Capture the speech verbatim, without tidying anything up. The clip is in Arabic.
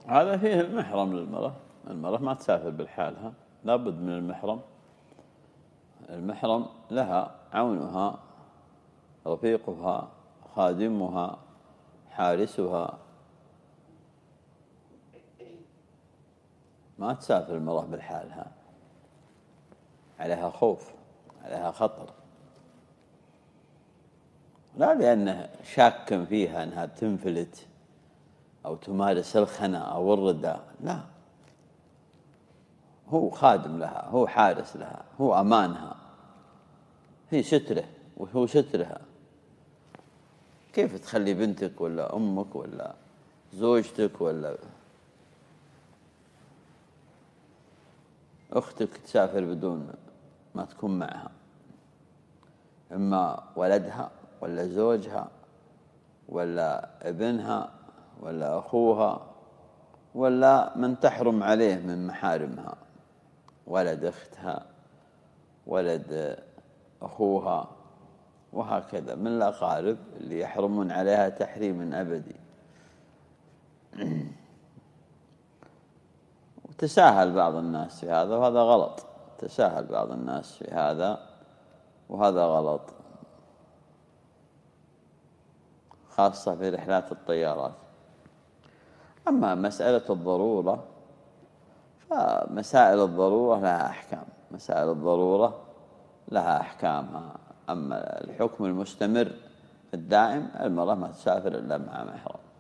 هذا فيه المحرم للمرأة. المرأة ما تسافر بالحالها، لابد من المحرم. المحرم لها عونها، رفيقها، خادمها، حارسها. ما تسافر المرأة بالحالها، عليها خوف، عليها خطر، لا لأنه شاك فيها أنها تنفلت أو تمارس الخنا أو الردى، لا، هو خادم لها، هو حارس لها، هو أمانها، هي ستره وهو سترها. كيف تخلي بنتك ولا أمك ولا زوجتك ولا أختك تسافر بدون ما تكون معها؟ إما ولدها ولا زوجها ولا ابنها ولا أخوها ولا من تحرم عليه من محارمها، ولد أختها، ولد أخوها، وهكذا من الأقارب اللي يحرمون عليها تحريم أبدي. وتساهل بعض الناس في هذا، وهذا غلط. تساهل بعض الناس في هذا، وهذا غلط، خاصة في رحلات الطيارات. أما مسألة الضرورة، فمسائل الضرورة لها أحكام، مسائل الضرورة لها أحكامها. أما الحكم المستمر الدائم، المرأة ما تسافر إلا مع محرم.